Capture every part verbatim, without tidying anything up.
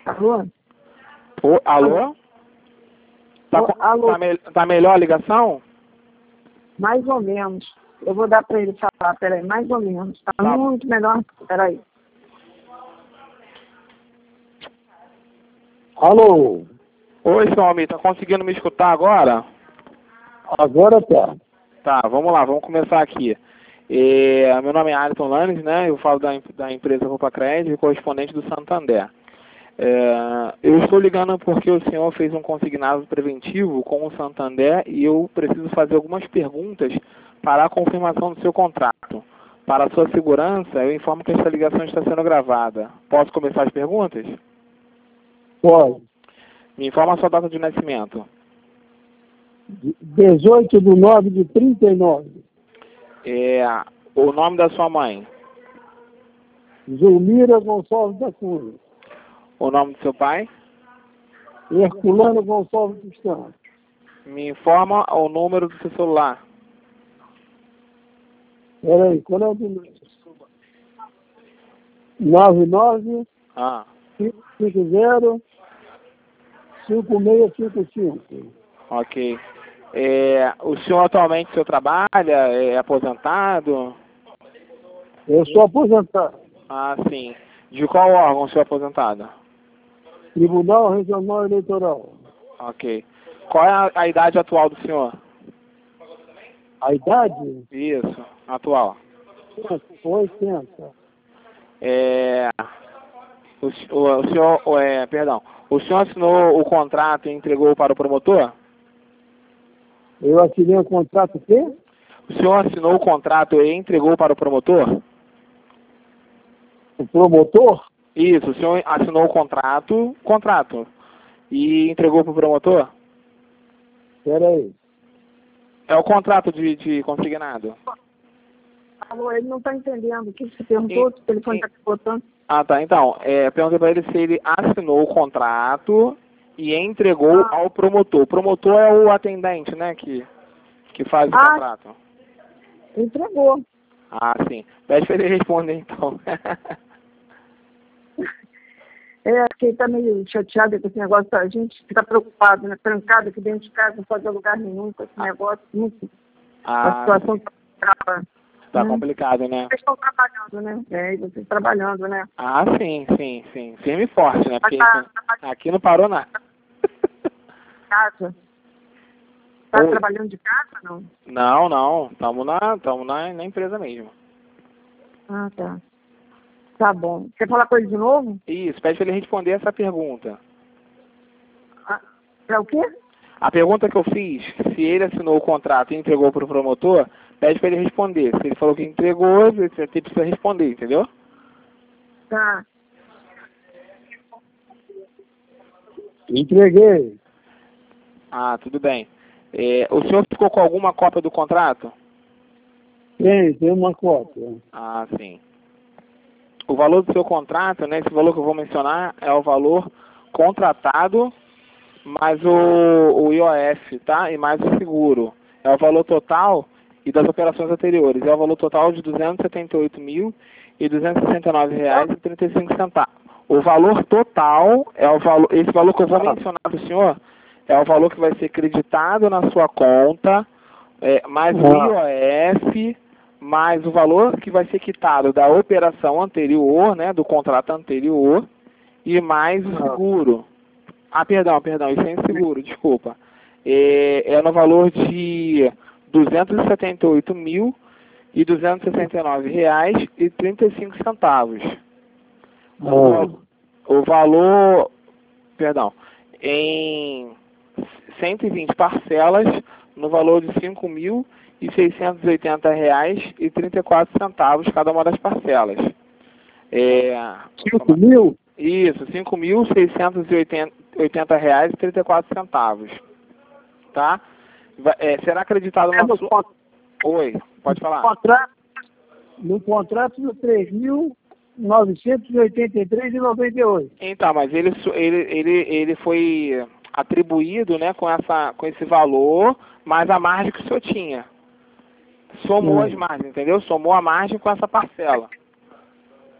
Alô? Ô, alô? Tá, Ô, com- alô? tá, me- tá melhor a ligação? Mais ou menos. Eu vou dar para ele falar, peraí, mais ou menos. Tá, Tá. muito melhor. Peraí. Alô? Oi, seu Almir, tá conseguindo me escutar agora? Agora tá. Tá, vamos lá, vamos começar aqui. É, meu nome é Alisson Lanes, né? Eu falo da, em- da empresa Roupa Crédito, correspondente do Santander. É, eu estou ligando porque o senhor fez um consignado preventivo com o Santander e eu preciso fazer algumas perguntas para a confirmação do seu contrato. Para a sua segurança, eu informo que esta ligação está sendo gravada. Posso começar as perguntas? Pode. Me informa a sua data de nascimento. dezoito de nove de trinta e nove. É, o nome da sua mãe. Zulmira Gonçalves da Cunha. O nome do seu pai. Herculano Gonçalves dos Santos. Me informa o número do seu celular. Peraí, qual é o número? nove nove Ah, cinco zero cinco seis cinco cinco. ok. É, o senhor atualmente, o senhor trabalha, é aposentado? Eu sou aposentado. Ah, sim. De qual órgão o senhor é aposentado? Tribunal Regional Eleitoral. Ok. Qual é a, a idade atual do senhor? A idade? Isso, atual. oitenta. É, o, se- o, o senhor, o, é, perdão, o senhor assinou o contrato e entregou para o promotor? Eu assinei o contrato quê? O senhor assinou o contrato e entregou para o promotor? O promotor? Isso, o senhor assinou o contrato, contrato, e entregou para o promotor? Peraí. É o contrato de, de consignado. Alô, ele não está entendendo. O que você perguntou? Sim, O telefone sim. está botando. Ah, tá. Então, é, perguntei para ele se ele assinou o contrato e entregou Ah. ao promotor. O promotor é o atendente, né, que, que faz o Ah. contrato. Entregou. Ah, sim. Pede para ele responder, então. É, porque ele está meio chateado com esse negócio. A gente fica preocupado, né? Trancado aqui dentro de casa, não pode ir a lugar nenhum com esse Ah. negócio. Muito. A Ah, situação está brava. tá né? complicado, né? Vocês estão trabalhando, né? É, e vocês trabalhando, né? Ah, sim, sim, sim. Firme e forte, né? Porque Mas tá, tá aqui não parou nada. de casa. Está Oi. trabalhando de casa, não? Não, não. Estamos na, tamo na, na empresa mesmo. Ah, tá. Tá bom. Quer falar com ele de novo? Isso, pede para ele responder essa pergunta. Ah, é o quê? A pergunta que eu fiz, se ele assinou o contrato e entregou para o promotor, pede para ele responder. Se ele falou que entregou, você precisa responder, entendeu? Tá. Entreguei. Ah, tudo bem. É, o senhor ficou com alguma cópia do contrato? Tem, tem uma cópia. Ah, sim. O valor do seu contrato, né, esse valor que eu vou mencionar, é o valor contratado mais o, o I O F, tá? E mais o seguro. É o valor total e das operações anteriores. É o valor total de duzentos e setenta e oito mil e duzentos e sessenta e nove reais e trinta e cinco centavos. O valor total é o valor, esse valor que eu vou mencionar para o senhor é o valor que vai ser creditado na sua conta, é, mais o I O F, mais o valor que vai ser quitado da operação anterior, né, do contrato anterior, e mais o seguro. Ah, perdão, perdão, isso é inseguro, desculpa. É, é no valor de duzentos e setenta e oito mil e duzentos e sessenta e nove reais e trinta e cinco centavos. O, o valor, perdão, em cento e vinte parcelas no valor de cinco mil e seiscentos e oitenta reais e trinta e quatro centavos cada uma das parcelas. É, cinco mil? Isso, cinco mil seiscentos e oitenta reais e trinta e quatro centavos. Tá? Vai- é, será acreditado É na no, sua... con- Oi, pode no falar. contrato, no contrato do três mil novecentos e oitenta e três reais e noventa e oito. Então, mas ele, su- ele, ele, ele foi atribuído, né, com, essa, com esse valor, mais a margem que o senhor tinha. Somou Hum. as margens, entendeu? Somou a margem com essa parcela.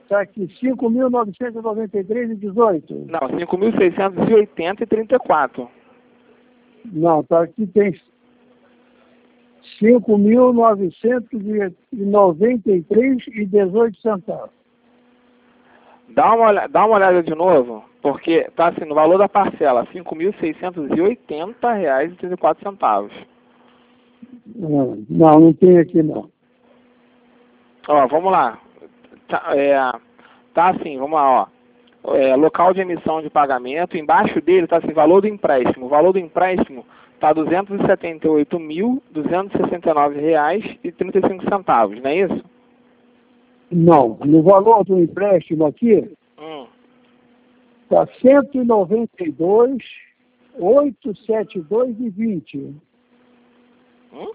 Está aqui, cinco mil novecentos e noventa e três e dezoito. Não, cinco mil seiscentos e oitenta e trinta e quatro. Não, tá aqui tem cinco mil novecentos e noventa e três e dezoito centavos. Dá uma, olha- dá uma olhada de novo, porque tá assim, no valor da parcela, cinco mil seiscentos e oitenta reais e trinta e quatro centavos. Não, não, não tem aqui não. Ó, vamos lá. Tá, é, tá assim, vamos lá, ó. É, local de emissão de pagamento, embaixo dele tá assim, valor do empréstimo. O valor do empréstimo tá duzentos e setenta e oito mil, duzentos e sessenta e nove reais e trinta e cinco centavos, não é isso? Não, no valor do empréstimo aqui Hum. está cento e noventa e dois, oitocentos e setenta e dois e vinte. Hum?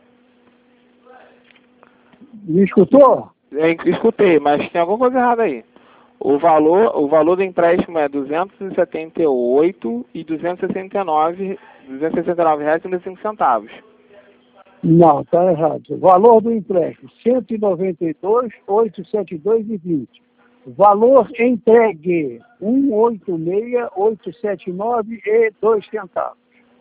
Me escutou? Eu escutei, mas tem alguma coisa errada aí. O valor, o valor do empréstimo é duzentos e setenta e oito e duzentos e sessenta e nove, duzentos e sessenta e nove reais e trinta e cinco centavos. Não, está errado. O valor do empréstimo, cento e noventa e dois, oitocentos e setenta e dois e vinte. Valor entregue, cento e oitenta e seis, oitocentos e setenta e nove e dois centavos.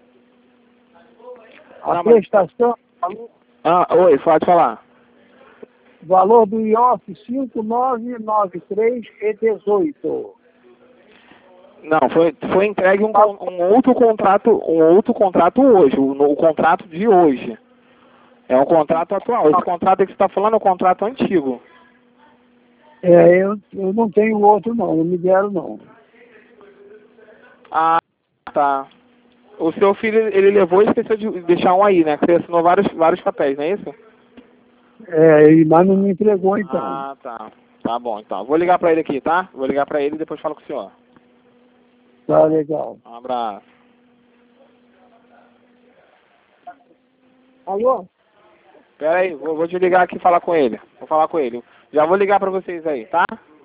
A Não, mas- prestação, Ah, oi, pode falar. valor do I O F, cinco mil novecentos e noventa e três e dezoito. Não, foi, foi entregue um, con- um outro contrato, um outro contrato hoje, o, no- o contrato de hoje. É um contrato atual. Esse contrato que você está falando é um contrato antigo. É, eu, eu não tenho outro não, não me deram não. Ah, tá. O seu filho, ele levou e esqueceu de deixar um aí, né? Que você assinou vários, vários papéis, não é isso? É, e- mas não me entregou então. Ah, tá. Tá bom, então. Vou ligar pra ele aqui, tá? Vou ligar pra ele e depois falo com o senhor. Tá legal. Um abraço. Alô? Pera aí, vou, vou te ligar aqui e falar com ele. Vou falar com ele. Já vou ligar pra vocês aí, tá?